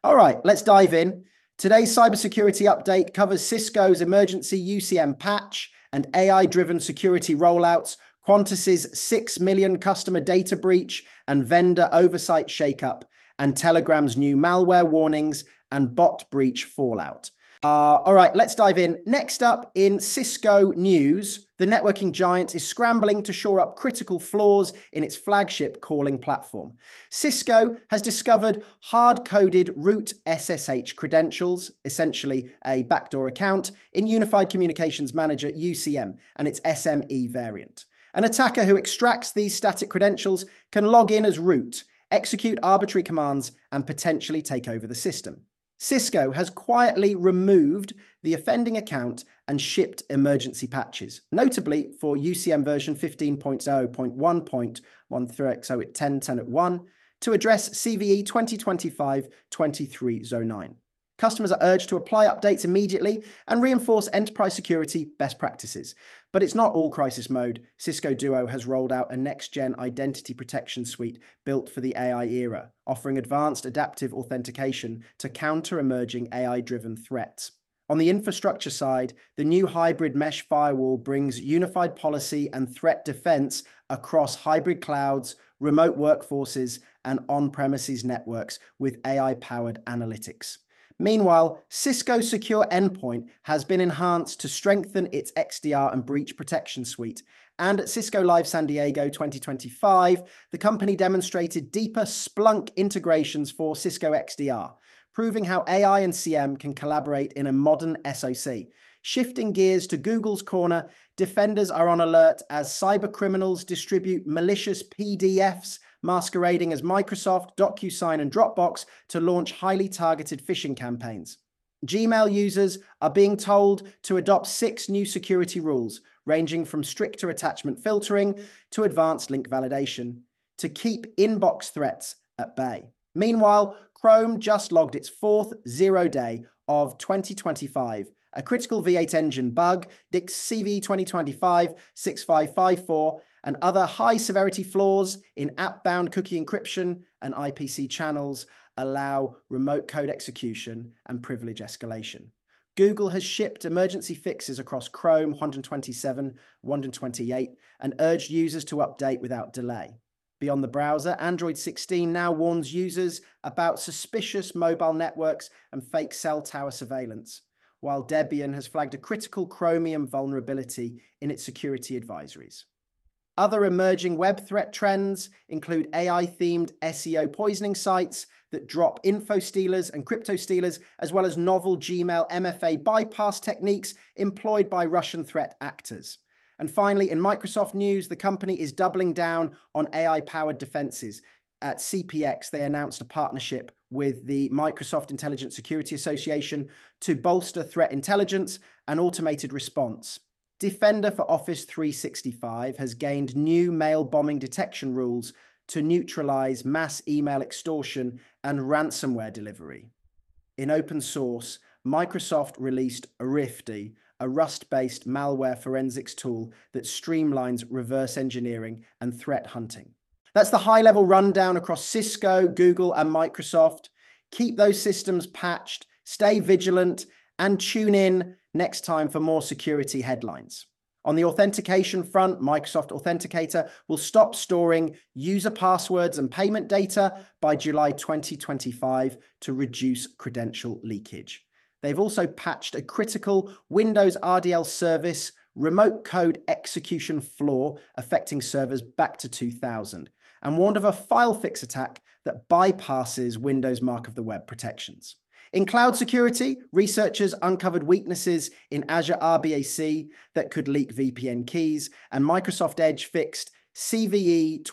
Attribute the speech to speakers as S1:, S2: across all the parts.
S1: All right, let's dive in. Today's cybersecurity update covers Cisco's emergency UCM patch and AI-driven security rollouts, Qantas's 6 million customer data breach and vendor oversight shakeup, and Telegram's new malware warnings and bot breach fallout. All right, let's dive in. Next up in Cisco news, the networking giant is scrambling to shore up critical flaws in its flagship calling platform. Cisco has discovered hard-coded root SSH credentials, essentially a backdoor account, in Unified Communications Manager UCM and its SME variant. An attacker who extracts these static credentials can log in as root, execute arbitrary commands, and potentially take over the system. Cisco has quietly removed the offending account and shipped emergency patches, notably for UCM version 15.0.1.13, so at 10.10.1, to address CVE 2025-2309. Customers are urged to apply updates immediately and reinforce enterprise security best practices. But it's not all crisis mode. Cisco Duo has rolled out a next-gen identity protection suite built for the AI era, offering advanced adaptive authentication to counter emerging AI-driven threats. On the infrastructure side, the new hybrid mesh firewall brings unified policy and threat defense across hybrid clouds, remote workforces, and on-premises networks with AI-powered analytics. Meanwhile, Cisco Secure Endpoint has been enhanced to strengthen its XDR and breach protection suite. And at Cisco Live San Diego 2025, the company demonstrated deeper Splunk integrations for Cisco XDR, proving how AI and CM can collaborate in a modern SOC. Shifting gears to Google's corner, defenders are on alert as cybercriminals distribute malicious PDFs masquerading as Microsoft, DocuSign, and Dropbox to launch highly targeted phishing campaigns. Gmail users are being told to adopt 6 new security rules, ranging from stricter attachment filtering to advanced link validation, to keep inbox threats at bay. Meanwhile, Chrome just logged its 4th zero day of 2025. A critical V8 engine bug, CVE 2025-6554, and other high-severity flaws in app-bound cookie encryption and IPC channels allow remote code execution and privilege escalation. Google has shipped emergency fixes across Chrome 127, 128, and urged users to update without delay. Beyond the browser, Android 16 now warns users about suspicious mobile networks and fake cell tower surveillance, while Debian has flagged a critical Chromium vulnerability in its security advisories. Other emerging web threat trends include AI-themed SEO poisoning sites that drop info stealers and crypto stealers, as well as novel Gmail MFA bypass techniques employed by Russian threat actors. And finally, in Microsoft news, the company is doubling down on AI-powered defenses. At CPX, they announced a partnership with the Microsoft Intelligent Security Association to bolster threat intelligence and automated response. Defender for Office 365 has gained new mail bombing detection rules to neutralize mass email extortion and ransomware delivery. In open source, Microsoft released Rifty, a Rust-based malware forensics tool that streamlines reverse engineering and threat hunting. That's the high-level rundown across Cisco, Google, and Microsoft. Keep those systems patched, stay vigilant, and tune in next time for more security headlines. On the authentication front, Microsoft Authenticator will stop storing user passwords and payment data by July 2025 to reduce credential leakage. They've also patched a critical Windows RDL service remote code execution flaw affecting servers back to 2000, and warned of a file fix attack that bypasses Windows Mark of the Web protections. In cloud security, researchers uncovered weaknesses in Azure RBAC that could leak VPN keys, and Microsoft Edge fixed CVE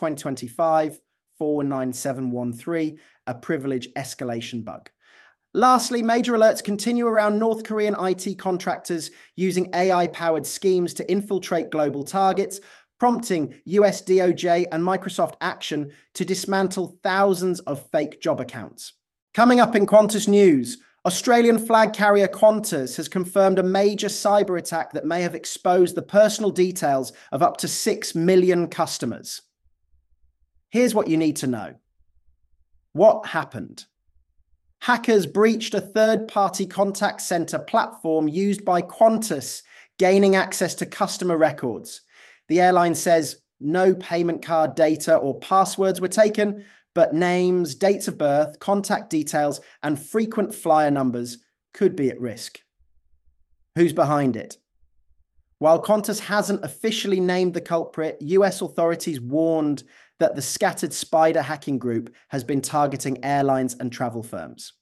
S1: 2025-49713, a privilege escalation bug. Lastly, major alerts continue around North Korean IT contractors using AI-powered schemes to infiltrate global targets, prompting US DOJ and Microsoft action to dismantle thousands of fake job accounts. Coming up in Qantas news, Australian flag carrier Qantas has confirmed a major cyber attack that may have exposed the personal details of up to 6 million customers. Here's what you need to know. What happened? Hackers breached a third-party contact center platform used by Qantas, gaining access to customer records. The airline says no payment card data or passwords were taken, but names, dates of birth, contact details, and frequent flyer numbers could be at risk. Who's behind it? While Qantas hasn't officially named the culprit, US authorities warned that the Scattered Spider hacking group has been targeting airlines and travel firms.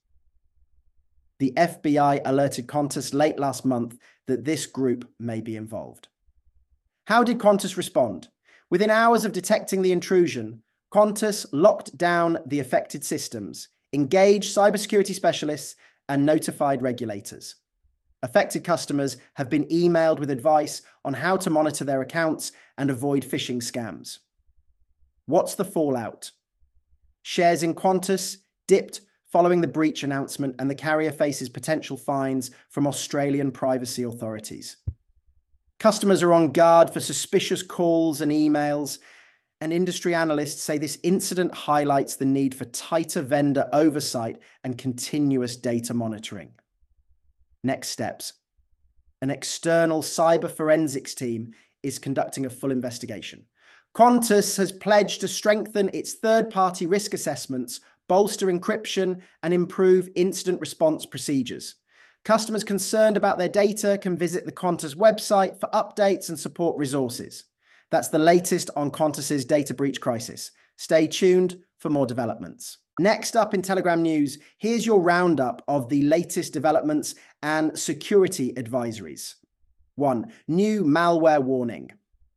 S1: The FBI alerted Qantas late last month that this group may be involved. How did Qantas respond? Within hours of detecting the intrusion, Qantas locked down the affected systems, engaged cybersecurity specialists, and notified regulators. Affected customers have been emailed with advice on how to monitor their accounts and avoid phishing scams. What's the fallout? Shares in Qantas dipped following the breach announcement, and the carrier faces potential fines from Australian privacy authorities. Customers are on guard for suspicious calls and emails, and industry analysts say this incident highlights the need for tighter vendor oversight and continuous data monitoring. Next steps. An external cyber forensics team is conducting a full investigation. Qantas has pledged to strengthen its third-party risk assessments, bolster encryption, and improve incident response procedures. Customers concerned about their data can visit the Qantas website for updates and support resources. That's the latest on Qantas's data breach crisis. Stay tuned for more developments. Next up in Telegram News, here's your roundup of the latest developments and security advisories. 1. New malware warning.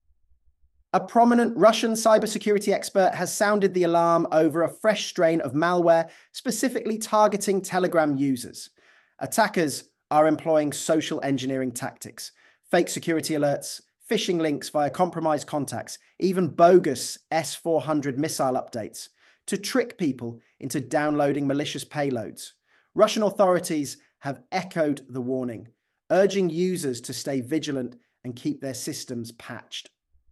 S1: A prominent Russian cybersecurity expert has sounded the alarm over a fresh strain of malware specifically targeting Telegram users. Attackers are employing social engineering tactics, fake security alerts, phishing links via compromised contacts, even bogus S-400 missile updates to trick people into downloading malicious payloads. Russian authorities have echoed the warning, urging users to stay vigilant and keep their systems patched.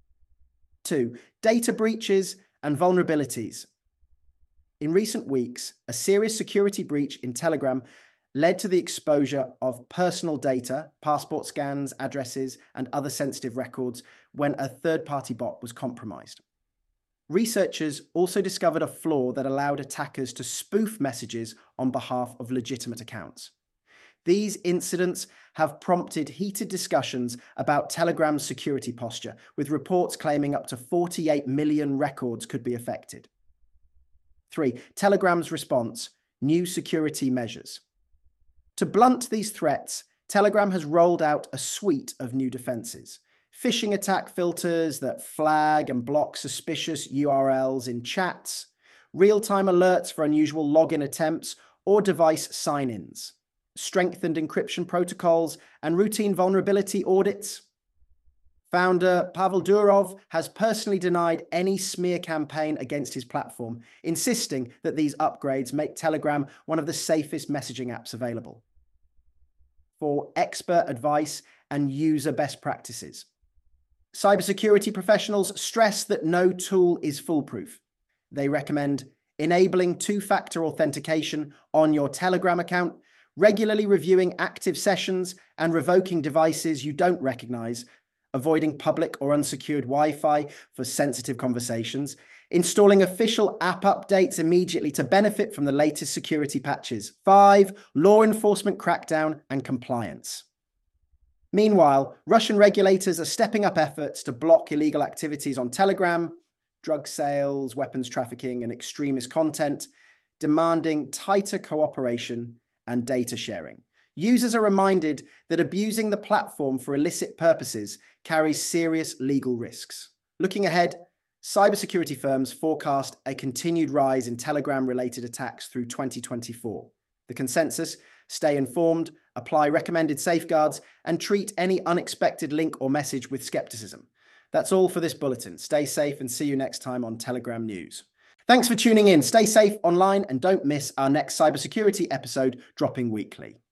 S1: 2. Data breaches and vulnerabilities. In recent weeks, a serious security breach in Telegram led to the exposure of personal data, passport scans, addresses, and other sensitive records when a third-party bot was compromised. Researchers also discovered a flaw that allowed attackers to spoof messages on behalf of legitimate accounts. These incidents have prompted heated discussions about Telegram's security posture, with reports claiming up to 48 million records could be affected. 3. Telegram's response: new security measures. To blunt these threats, Telegram has rolled out a suite of new defenses. Phishing attack filters that flag and block suspicious URLs in chats, real-time alerts for unusual login attempts or device sign-ins, strengthened encryption protocols, and routine vulnerability audits. Founder Pavel Durov has personally denied any smear campaign against his platform, insisting that these upgrades make Telegram one of the safest messaging apps available. 4. Expert advice and user best practices. Cybersecurity professionals stress that no tool is foolproof. They recommend enabling two-factor authentication on your Telegram account, regularly reviewing active sessions and revoking devices you don't recognize, avoiding public or unsecured Wi-Fi for sensitive conversations, installing official app updates immediately to benefit from the latest security patches. 5. Law enforcement crackdown and compliance. Meanwhile, Russian regulators are stepping up efforts to block illegal activities on Telegram, drug sales, weapons trafficking, and extremist content, demanding tighter cooperation and data sharing. Users are reminded that abusing the platform for illicit purposes carries serious legal risks. Looking ahead, cybersecurity firms forecast a continued rise in Telegram-related attacks through 2024. The consensus: stay informed, apply recommended safeguards, and treat any unexpected link or message with skepticism. That's all for this bulletin. Stay safe and see you next time on Telegram News. Thanks for tuning in. Stay safe online and don't miss our next cybersecurity episode dropping weekly.